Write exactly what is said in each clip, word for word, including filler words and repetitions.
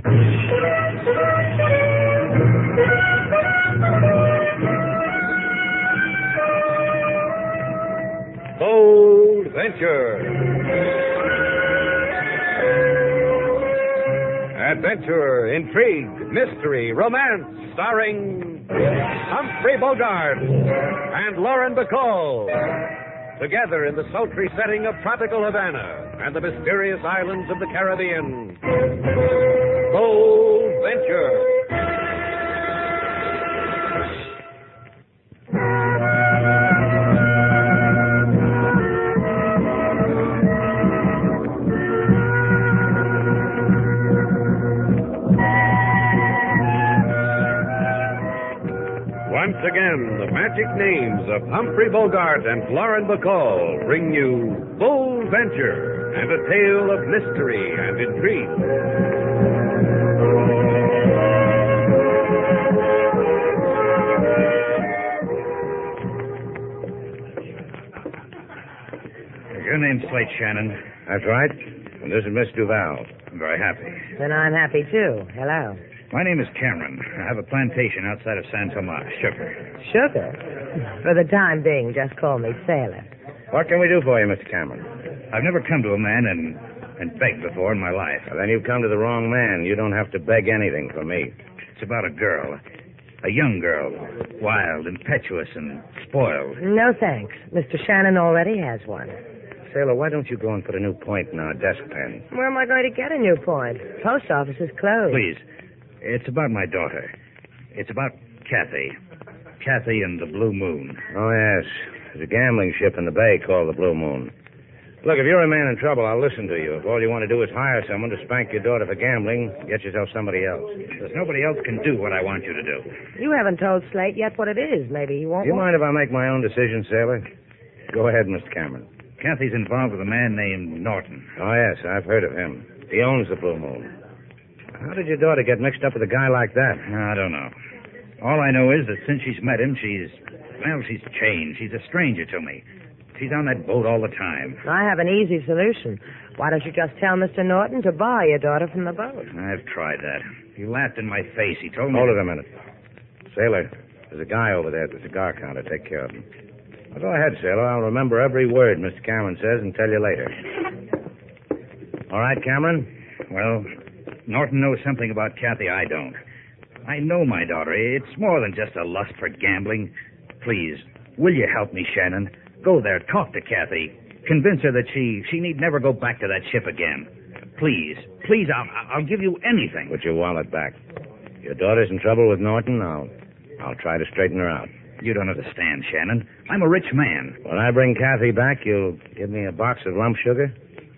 Bold Venture. Adventure, intrigue, mystery, romance, starring Humphrey Bogart and Lauren Bacall. Together in the sultry setting of tropical Havana and the mysterious islands of the Caribbean. Bold Venture. Once again, the magic names of Humphrey Bogart and Lauren Bacall bring you Bold Venture and a tale of mystery and intrigue. Your name's Slate, Shannon. That's right. And this is Miss Duval. I'm very happy. Then I'm happy, too. Hello. My name is Cameron. I have a plantation outside of San Tomas, sugar. Sugar? For the time being, just call me Sailor. What can we do for you, Mister Cameron? I've never come to a man and, and begged before in my life. Well, then you've come to the wrong man. You don't have to beg anything from me. It's about a girl. A young girl. Wild, impetuous, and spoiled. No thanks. Mister Shannon already has one. Sailor, why don't you go and put a new point in our desk pen? Where am I going to get a new point? Post office is closed. Please. It's about my daughter. It's about Kathy. Kathy and the Blue Moon. Oh, yes. There's a gambling ship in the bay called the Blue Moon. Look, if you're a man in trouble, I'll listen to you. If all you want to do is hire someone to spank your daughter for gambling, get yourself somebody else. Because nobody else can do what I want you to do. You haven't told Slate yet what it is. Maybe he won't. Do you mind if I make my own decision, Sailor? Go ahead, Mister Cameron. Kathy's involved with a man named Norton. Oh, yes, I've heard of him. He owns the Blue Moon. How did your daughter get mixed up with a guy like that? I don't know. All I know is that since she's met him, she's, well, she's changed. She's a stranger to me. She's on that boat all the time. I have an easy solution. Why don't you just tell Mister Norton to buy your daughter from the boat? I've tried that. He laughed in my face. He told me... Hold it a minute. Sailor, there's a guy over there at the cigar counter. Take care of him. Well, go ahead, Sailor. I'll remember every word Mister Cameron says and tell you later. All right, Cameron? Well... Norton knows something about Kathy I don't. I know my daughter. It's more than just a lust for gambling. Please, will you help me, Shannon? Go there, talk to Kathy. Convince her that she she need never go back to that ship again. Please, please, I'll, I'll give you anything. Put your wallet back. Your daughter's in trouble with Norton. I'll, I'll try to straighten her out. You don't understand, Shannon. I'm a rich man. When I bring Kathy back, you'll give me a box of lump sugar?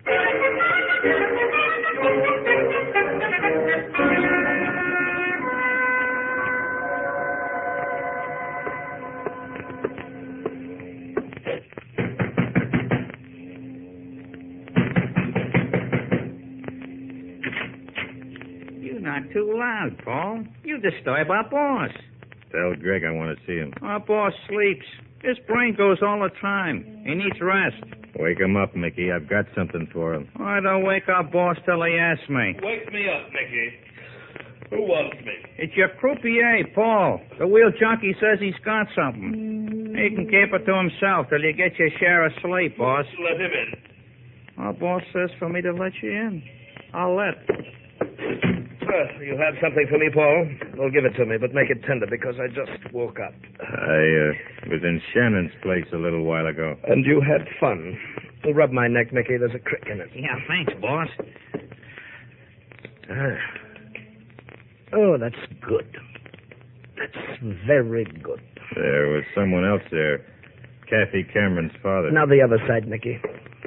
Not too loud, Paul. You disturb our boss. Tell Greg I want to see him. Our boss sleeps. His brain goes all the time. He needs rest. Wake him up, Mickey. I've got something for him. I don't wake our boss till he asks me. Wake me up, Mickey. Who wants me? It's your croupier, Paul. The wheel junkie says he's got something. He can keep it to himself till you get your share of sleep, boss. Let him in. Our boss says for me to let you in. I'll let. Uh, you have something for me, Paul? Well, give it to me, but make it tender because I just woke up. I uh, was in Shannon's place a little while ago. And you had fun. Well, rub my neck, Mickey. There's a crick in it. Yeah, thanks, boss. Ah. Oh, that's good. That's very good. There was someone else there. Kathy Cameron's father. Now the other side, Mickey.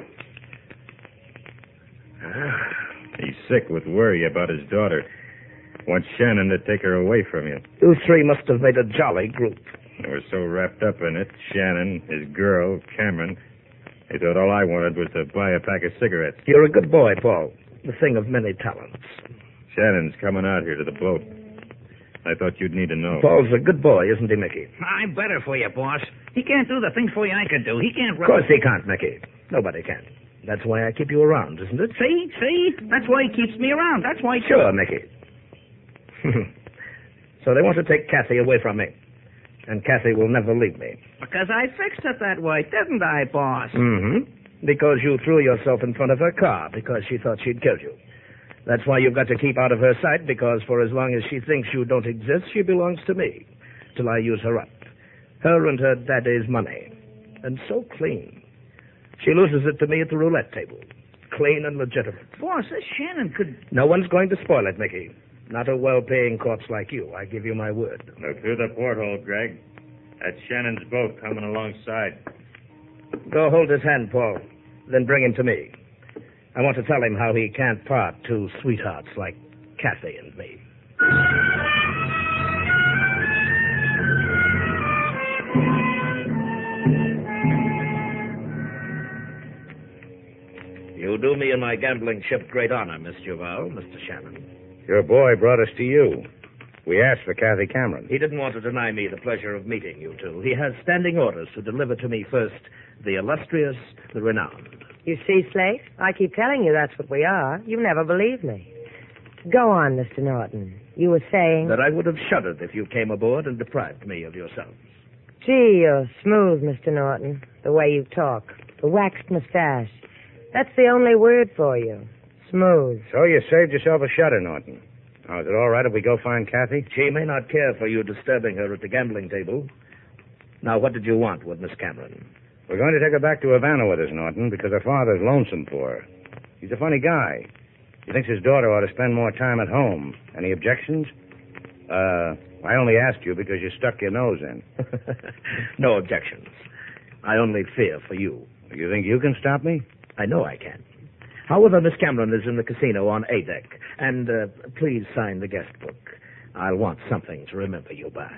Ah. He's sick with worry about his daughter. Wants Shannon to take her away from you. You three must have made a jolly group. They were so wrapped up in it, Shannon, his girl, Cameron, they thought all I wanted was to buy a pack of cigarettes. You're a good boy, Paul. The thing of many talents. Shannon's coming out here to the boat. I thought you'd need to know. Paul's a good boy, isn't he, Mickey? I'm better for you, boss. He can't do the things for you I could do. He can't... Of course he can't, Mickey. Nobody can. That's why I keep you around, isn't it? See? See? That's why he keeps me around. That's why... Sure, Mickey. So they want to take Kathy away from me. And Kathy will never leave me. Because I fixed it that way, didn't I, boss? Mm-hmm. Because you threw yourself in front of her car because she thought she'd killed you. That's why you've got to keep out of her sight, because for as long as she thinks you don't exist, she belongs to me, till I use her up. Her and her daddy's money. And so clean. She loses it to me at the roulette table. Clean and legitimate. Boss, this Shannon could... No one's going to spoil it, Mickey. Not a well-paying corpse like you. I give you my word. Look through the porthole, Greg. That's Shannon's boat coming alongside. Go hold his hand, Paul. Then bring him to me. I want to tell him how he can't part two sweethearts like Kathy and me. You do me and my gambling ship great honor, Miss Duval, Mister Shannon. Your boy brought us to you. We asked for Kathy Cameron. He didn't want to deny me the pleasure of meeting you two. He has standing orders to deliver to me first the illustrious, the renowned. You see, Slate? I keep telling you that's what we are. You never believe me. Go on, Mister Norton. You were saying... That I would have shuddered if you came aboard and deprived me of yourselves. Gee, you're smooth, Mister Norton. The way you talk. The waxed mustache. That's the only word for you. Smooth. So you saved yourself a shudder, Norton. Now, is it all right if we go find Kathy? She may not care for you disturbing her at the gambling table. Now, what did you want with Miss Cameron? We're going to take her back to Havana with us, Norton, because her father's lonesome for her. He's a funny guy. He thinks his daughter ought to spend more time at home. Any objections? Uh, I only asked you because you stuck your nose in. No objections. I only fear for you. You think you can stop me? I know I can. However, Miss Cameron is in the casino on A deck. And uh, please sign the guest book. I'll want something to remember you by.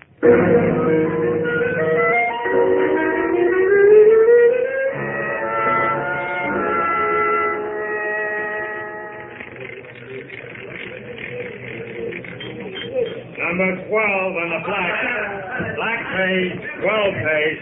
Number twelve on the black. Black page, twelve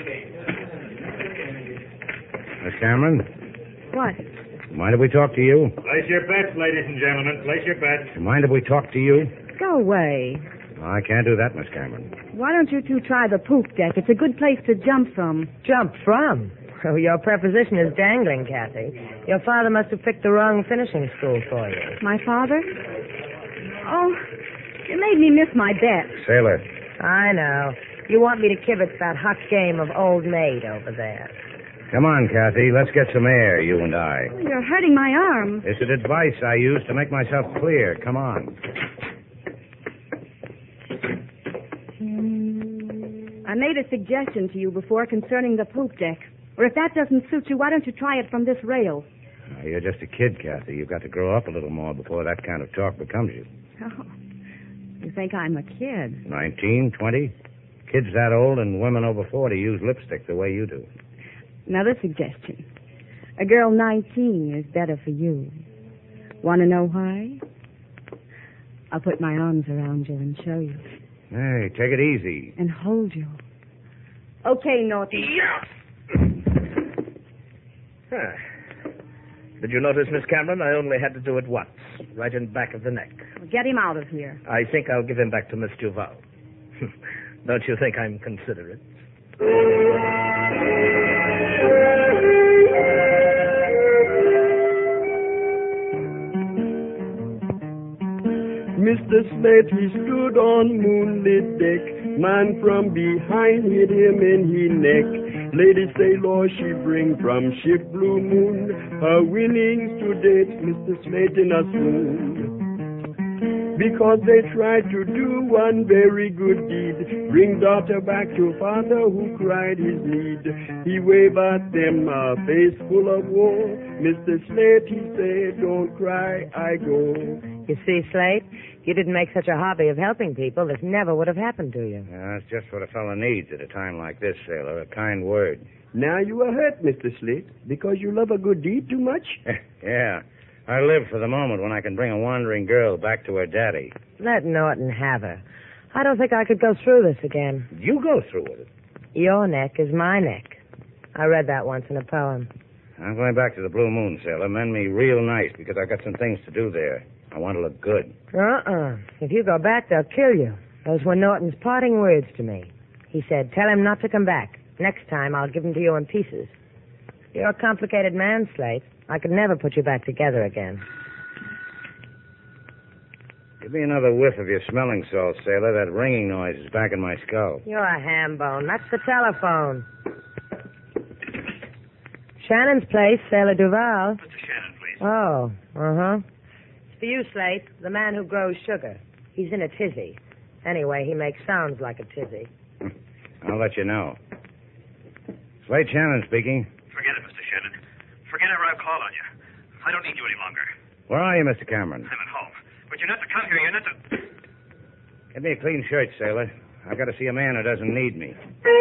page. Miss Cameron? What? Mind if we talk to you? Place your bets, ladies and gentlemen. Place your bets. Mind if we talk to you? Go away. Oh, I can't do that, Miss Cameron. Why don't you two try the poop deck? It's a good place to jump from. Jump from? Oh, your preposition is dangling, Kathy. Your father must have picked the wrong finishing school for you. My father? Oh, you made me miss my bet. Sailor. I know. You want me to kibitz that hot game of old maid over there. Come on, Kathy. Let's get some air, you and I. You're hurting my arm. It's an advice I use to make myself clear. Come on. I made a suggestion to you before concerning the poop deck. Or if that doesn't suit you, why don't you try it from this rail? Now, you're just a kid, Kathy. You've got to grow up a little more before that kind of talk becomes you. Oh, you think I'm a kid? Nineteen, twenty? Kids that old and women over forty use lipstick the way you do. Another suggestion. A girl nineteen is better for you. Want to know why? I'll put my arms around you and show you. Hey, take it easy. And hold you. Okay, Norton. Huh. Did you notice, Miss Cameron? I only had to do it once, right in back of the neck. Get him out of here. I think I'll give him back to Miss Duval. Don't you think I'm considerate? Mister Slate, he stood on moonlit deck. Man from behind hit him in he neck. Lady Sailor, she bring from ship Blue Moon her winnings to date, Mister Slate in a swoon. Because they tried to do one very good deed, bring daughter back to father who cried his need. He waved at them a face full of woe. Mister Slate, he said, don't cry, I go. You see, Slate, if you didn't make such a hobby of helping people, this never would have happened to you. Yeah, that's just what a fellow needs at a time like this, Sailor, a kind word. Now you are hurt, Mister Slate, because you love a good deed too much? Yeah. I live for the moment when I can bring a wandering girl back to her daddy. Let Norton have her. I don't think I could go through this again. You go through with it. Your neck is my neck. I read that once in a poem. I'm going back to the Blue Moon, sailor. Mend me real nice because I got some things to do there. I want to look good. Uh-uh. If you go back, they'll kill you. Those were Norton's parting words to me. He said, tell him not to come back. Next time, I'll give him to you in pieces. You're a complicated man, Slate. I could never put you back together again. Give me another whiff of your smelling salt, sailor. That ringing noise is back in my skull. You're a ham bone. That's the telephone. Shannon's place, Sailor Duval. Mister Shannon, please. Oh, uh-huh. It's for you, Slate, the man who grows sugar. He's in a tizzy. Anyway, he makes sounds like a tizzy. I'll let you know. Slate Shannon speaking. Forget it, Mister Shannon. Forget ever I've called on you. I don't need you any longer. Where are you, Mister Cameron? I'm at home. But you're not to come here. You're not to... Get me a clean shirt, sailor. I've got to see a man who doesn't need me.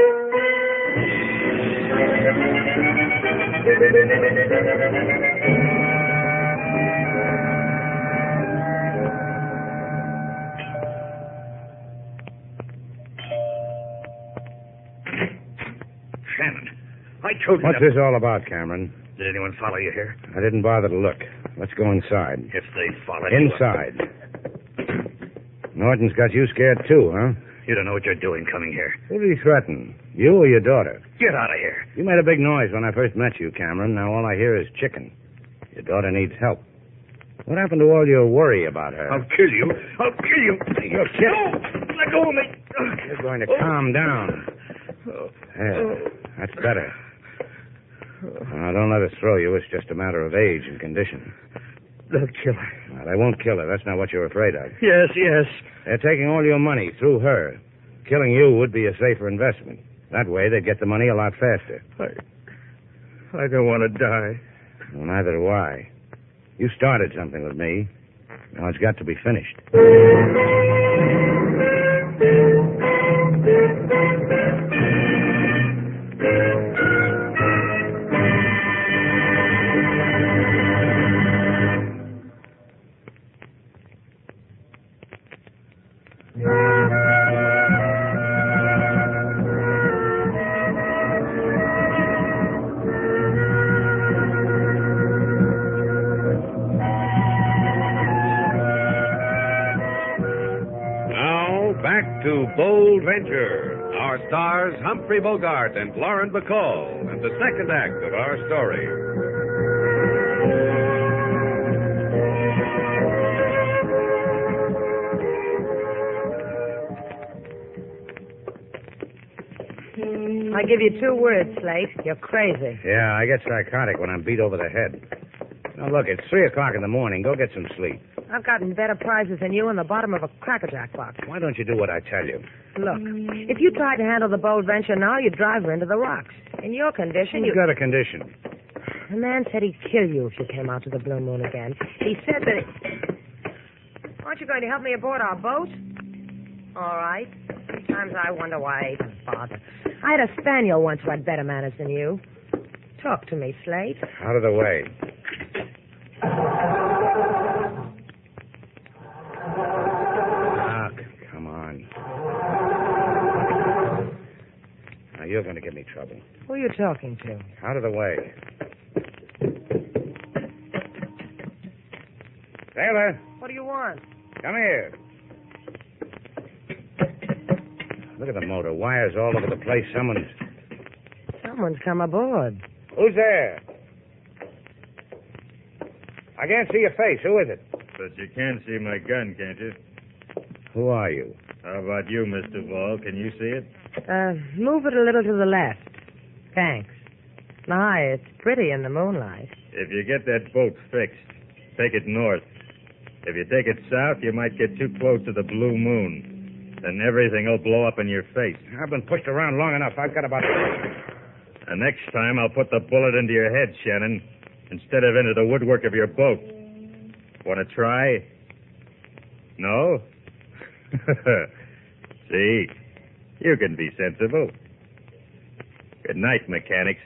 Shannon, I told you... What's that... this all about, Cameron? Did anyone follow you here? I didn't bother to look. Let's go inside. If they followed you... Inside. Norton's got you scared, too, huh? You don't know what you're doing coming here. Who did he threaten? You or your daughter? Get out of here. You made a big noise when I first met you, Cameron. Now all I hear is chicken. Your daughter needs help. What happened to all your worry about her? I'll kill you. I'll kill you. You're kidding. No, let go of me. You're going to calm down. There. That's better. Now, don't let us throw you. It's just a matter of age and condition. They'll kill her. Now, they won't kill her. That's not what you're afraid of. Yes, yes. They're taking all your money through her. Killing you would be a safer investment. That way, they'd get the money a lot faster. I, I don't want to die. Well, neither do I. You started something with me. Now it's got to be finished. To Bold Venture, our stars Humphrey Bogart and Lauren Bacall, and the second act of our story. I give you two words, Slate. You're crazy. Yeah, I get psychotic when I'm beat over the head. Now, look, it's three o'clock in the morning. Go get some sleep. I've gotten better prizes than you in the bottom of a Cracker Jack box. Why don't you do what I tell you? Look, if you tried to handle the Bold Venture now, you'd drive her into the rocks. In your condition, Who's you... got a condition? The man said he'd kill you if you came out to the Blue Moon again. He said that... It... Aren't you going to help me aboard our boat? All right. Sometimes I wonder why I even bother. I had a spaniel once who had better manners than you. Talk to me, Slate. Out of the way. Ah, come on. Now, you're going to give me trouble. Who are you talking to? Out of the way. Taylor, What do you want? come here. Look at the motor. Wires all over the place. Someone's... Someone's come aboard. Who's there? I can't see your face. Who is it? But you can see my gun, can't you? Who are you? How about you, Mister Ball? Can you see it? Uh, move it a little to the left. Thanks. My, it's pretty in the moonlight. If you get that boat fixed, take it north. If you take it south, you might get too close to the Blue Moon. Then everything will blow up in your face. I've been pushed around long enough. I've got about... And next time, I'll put the bullet into your head, Shannon, instead of into the woodwork of your boat. Want to try? No? See? You can be sensible. Good night, mechanics.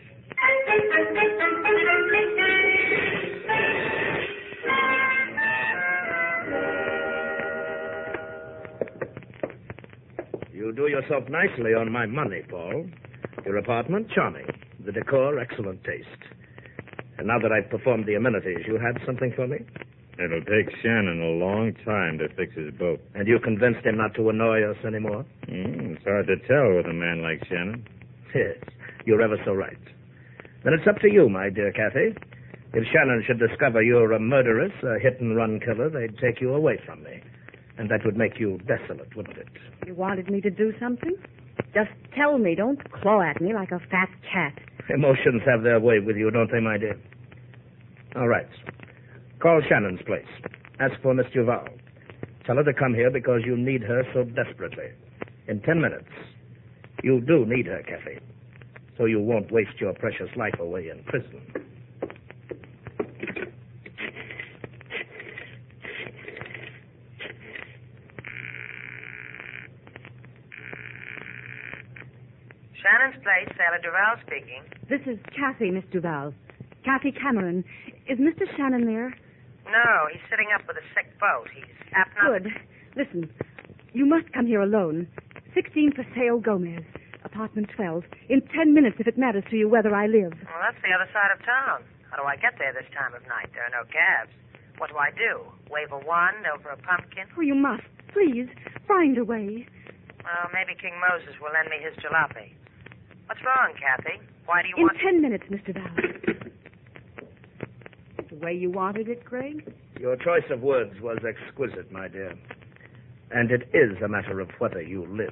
You do yourself nicely on my money, Paul. Your apartment, charming. The decor, excellent taste. And now that I've performed the amenities, you had something for me? It'll take Shannon a long time to fix his boat. And you convinced him not to annoy us anymore? Mm, it's hard to tell with a man like Shannon. Yes, you're ever so right. Then it's up to you, my dear Kathy. If Shannon should discover you're a murderess, a hit-and-run killer, they'd take you away from me. And that would make you desolate, wouldn't it? You wanted me to do something? Just tell me. Don't claw at me like a fat cat. Emotions have their way with you, don't they, my dear? All right. Call Shannon's place. Ask for Miss Duval. Tell her to come here because you need her so desperately. In ten minutes. You do need her, Kathy. So you won't waste your precious life away in prison. Shannon's place, Sailor Duval speaking. This is Kathy, Miss Duval. Kathy Cameron. Is Mister Shannon there? No, he's sitting up with a sick boat. He's apnea. Good. Listen, you must come here alone. sixteen Paseo Gomez, apartment twelve. In ten minutes, if it matters to you whether I live. Well, that's the other side of town. How do I get there this time of night? There are no cabs. What do I do? Wave a wand over a pumpkin? Oh, you must. Please, find a way. Well, maybe King Moses will lend me his jalopy. What's wrong, Kathy? Why do you In want... ten minutes, Mister Val. The way you wanted it, Craig? Your choice of words was exquisite, my dear. And it is a matter of whether you live.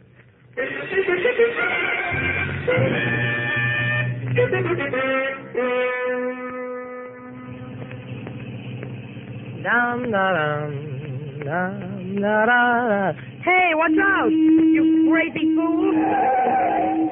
Dum, da, dum, dum, da, da. Hey, watch out! You crazy fool!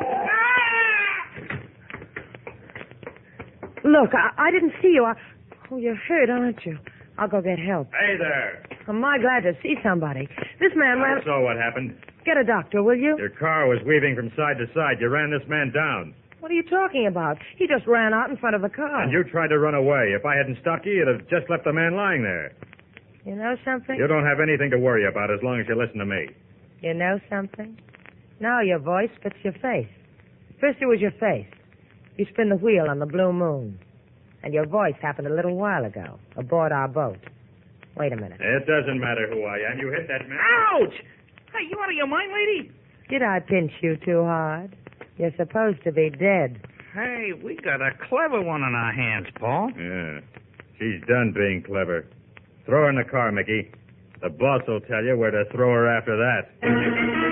Look, I, I didn't see you. I... Oh, you're hurt, aren't you? I'll go get help. Hey there. I'm my glad to see somebody. This man ran... I saw what happened. Get a doctor, will you? Your car was weaving from side to side. You ran this man down. What are you talking about? He just ran out in front of the car. And you tried to run away. If I hadn't stopped you, you'd have just left the man lying there. You know something? You don't have anything to worry about as long as you listen to me. You know something? Now your voice fits your face. First it was your face. You spin the wheel on the blue moon. And your voice happened a little while ago, aboard our boat. Wait a minute. It doesn't matter who I am. You hit that man. Ouch! Hey, you out of your mind, lady? Did I pinch you too hard? You're supposed to be dead. Hey, we got a clever one on our hands, Paul. Yeah. She's done being clever. Throw her in the car, Mickey. The boss will tell you where to throw her after that.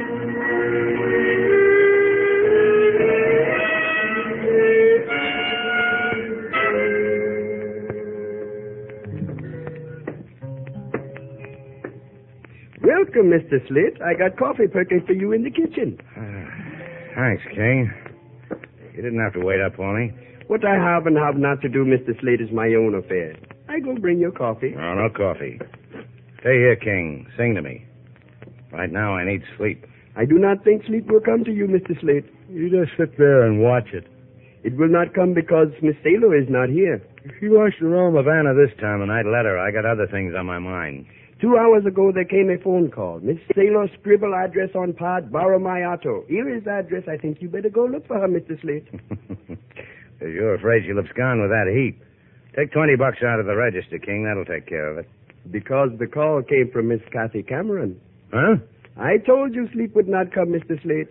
Welcome, Mister Slate. I got coffee perking for you in the kitchen. Uh, thanks, King. You didn't have to wait up for me. What I have and have not to do, Mister Slate, is my own affair. I go bring your coffee. Oh, no coffee. Stay here, King. Sing to me. Right now, I need sleep. I do not think sleep will come to you, Mister Slate. You just sit there and watch it. It will not come because Miss Sailor is not here. If she wants to roam Havana this time and I'd let her, I got other things on my mind. Two hours ago, there came a phone call. Miss Sailor, scribble address on pad, borrow my auto. Here is the address. I think you better go look for her, Mister Slate. If you're afraid she'll abscond with that heap, take twenty bucks out of the register, King. That'll take care of it. Because the call came from Miss Kathy Cameron. Huh? I told you sleep would not come, Mister Slate.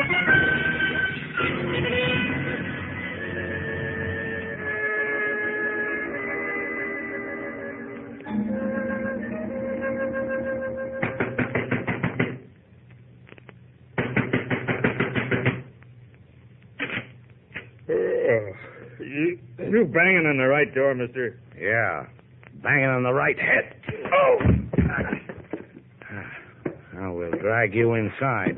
You, you banging on the right door, mister? Yeah. Banging on the right head. Oh! Now we'll drag you inside.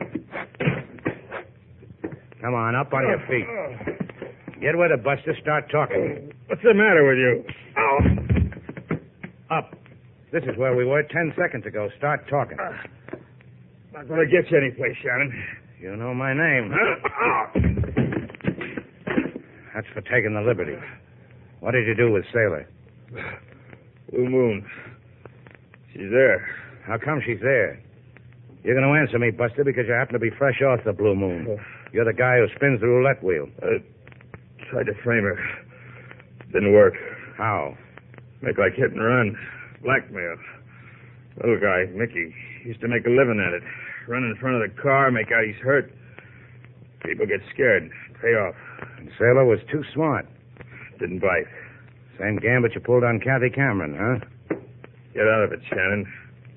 Come on, up on your feet. Get with it, Buster. Start talking. What's the matter with you? Oh! Up. This is where we were ten seconds ago. Start talking. Uh, not going to get you anyplace, Shannon. You know my name. Huh? That's for taking the liberty. What did you do with Sailor? Blue Moon. She's there. How come she's there? You're going to answer me, Buster, because you happen to be fresh off the Blue Moon. You're the guy who spins the roulette wheel. I tried to frame her. Didn't work. How? Make like hit and run. Blackmail. Little guy, Mickey, used to make a living at it. Run in front of the car, make out he's hurt. People get scared. Pay off. And Sailor was too smart. Didn't bite. Same gambit you pulled on Kathy Cameron, huh? Get out of it, Shannon.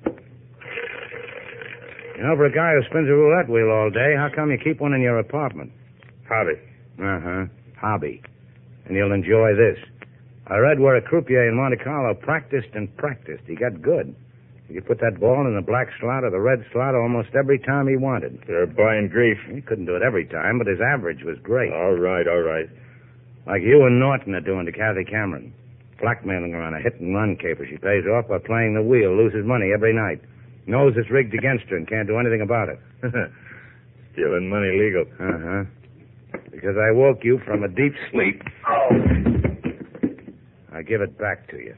You know, for a guy who spins a roulette wheel all day, how come you keep one in your apartment? Hobby. Uh-huh. Hobby. And you'll enjoy this. I read where a croupier in Monte Carlo practiced and practiced. He got good. He could put that ball in the black slot or the red slot almost every time he wanted. You're buying grief. He couldn't do it every time, but his average was great. All right, all right. Like you and Norton are doing to Kathy Cameron. Blackmailing her on a hit-and-run caper. She pays off by playing the wheel, loses money every night. Knows it's rigged against her and can't do anything about it. Stealing money legal. Uh-huh. Because I woke you from a deep sleep. Oh! I give it back to you.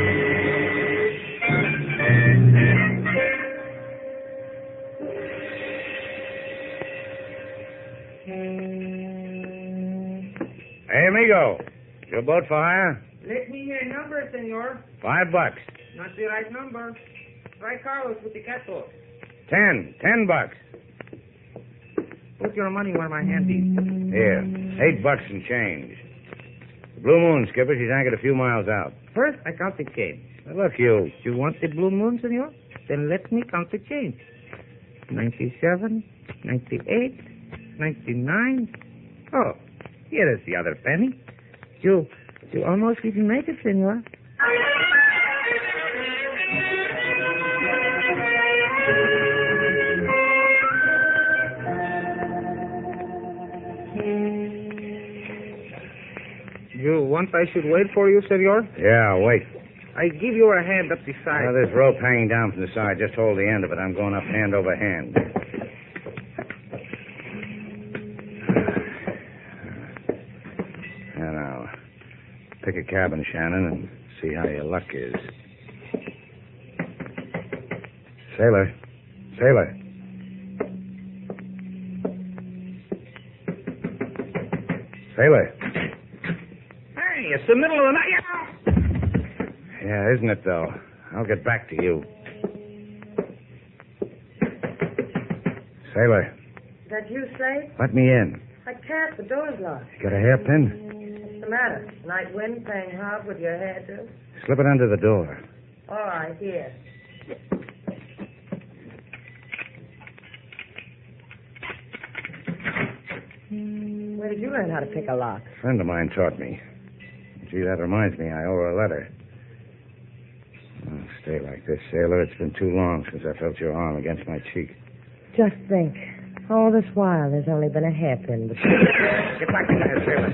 Hey, amigo. Your boat for hire? Let me hear number, senor. Five bucks. Not the right number. Try Carlos with the catboat. Ten. Ten bucks. Put your money where my hand is. Here. Eight bucks and change. The Blue Moon, Skipper. She's anchored a few miles out. First, I count the change. Now, look, you. You want the Blue Moon, senor? Then let me count the change. Ninety-seven, ninety-eight, ninety-nine. Oh, here is the other penny. You, you almost didn't make it, senor. You want I should wait for you, senor? Yeah, wait. I give you a hand up the side. Now, this rope hanging down from the side. Just hold the end of it. I'm going up hand over hand. Now, now, pick a cabin, Shannon, and see how your luck is. Sailor. Sailor. Sailor. Hey, it's the middle of the night. Yeah, isn't it, though? I'll get back to you. Sailor. Is that you, Slade? Let me in. I can't. The door's locked. You got a hairpin? What's the matter? Night wind playing hard with your hair, too? Slip it under the door. All right, here. Where did you learn how to pick a lock? A friend of mine taught me. Gee, that reminds me. I owe her a letter. Oh, stay like this, Sailor. It's been too long since I felt your arm against my cheek. Just think. All this while, there's only been a hairpin between. Get back in there, Sailor.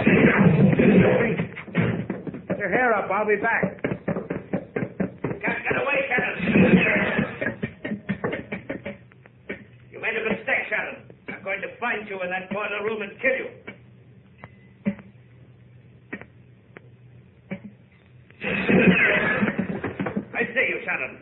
Put your hair up. I'll be back. Get, get away, Shannon. You made a mistake, Shannon. I'm going to find you in that corner room and kill you. I say you, Shannon.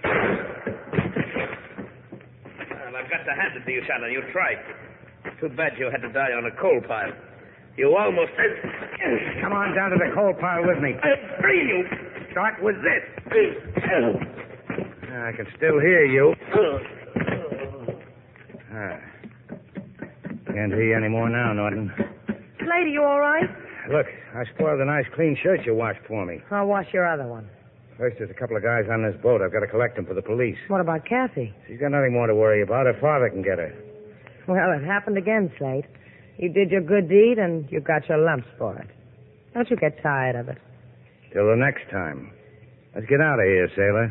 Well, I've got to hand it to you, Shannon. You tried. Too bad you had to die on a coal pile. You almost... Come on down to the coal pile with me. I'll free you. Start with this. I can still hear you. Ah. Can't hear you anymore now, Norton. Slade, you all right? Look, I spoiled a nice clean shirt you washed for me. I'll wash your other one. First, there's a couple of guys on this boat. I've got to collect them for the police. What about Kathy? She's got nothing more to worry about. Her father can get her. Well, it happened again, Slade. You did your good deed, and you got your lumps for it. Don't you get tired of it. Till the next time. Let's get out of here, sailor.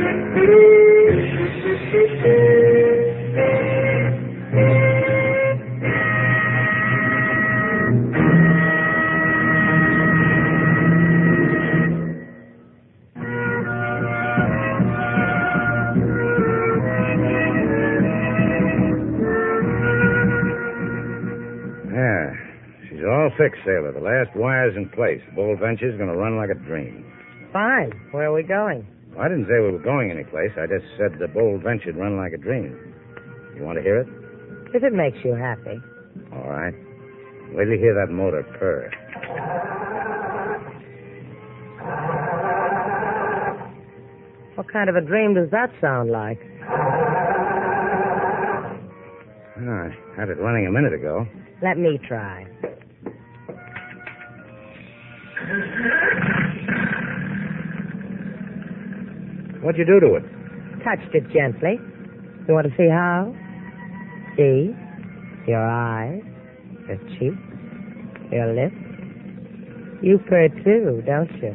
All fixed, sailor. The last wire's in place. The Bold Venture's going to run like a dream. Fine. Where are we going? Well, I didn't say we were going anyplace. I just said the Bold Venture'd run like a dream. You want to hear it? If it makes you happy. All right. Wait till you hear that motor purr. What kind of a dream does that sound like? Oh, I had it running a minute ago. Let me try. What'd you do to it? Touched it gently. You want to see how? See? Your eyes, your cheeks, your lips. You purr too, don't you?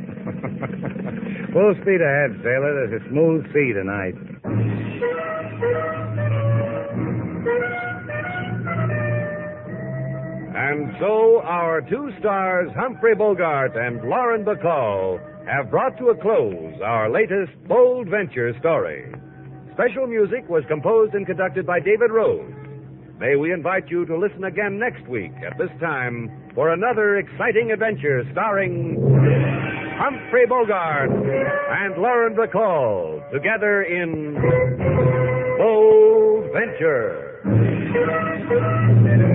Full speed ahead, sailor. There's a smooth sea tonight. And so our two stars, Humphrey Bogart and Lauren Bacall, have brought to a close our latest bold venture story. Special music was composed and conducted by David Rose. May we invite you to listen again next week at this time for another exciting adventure starring Humphrey Bogart and Lauren Bacall together in Bold Venture.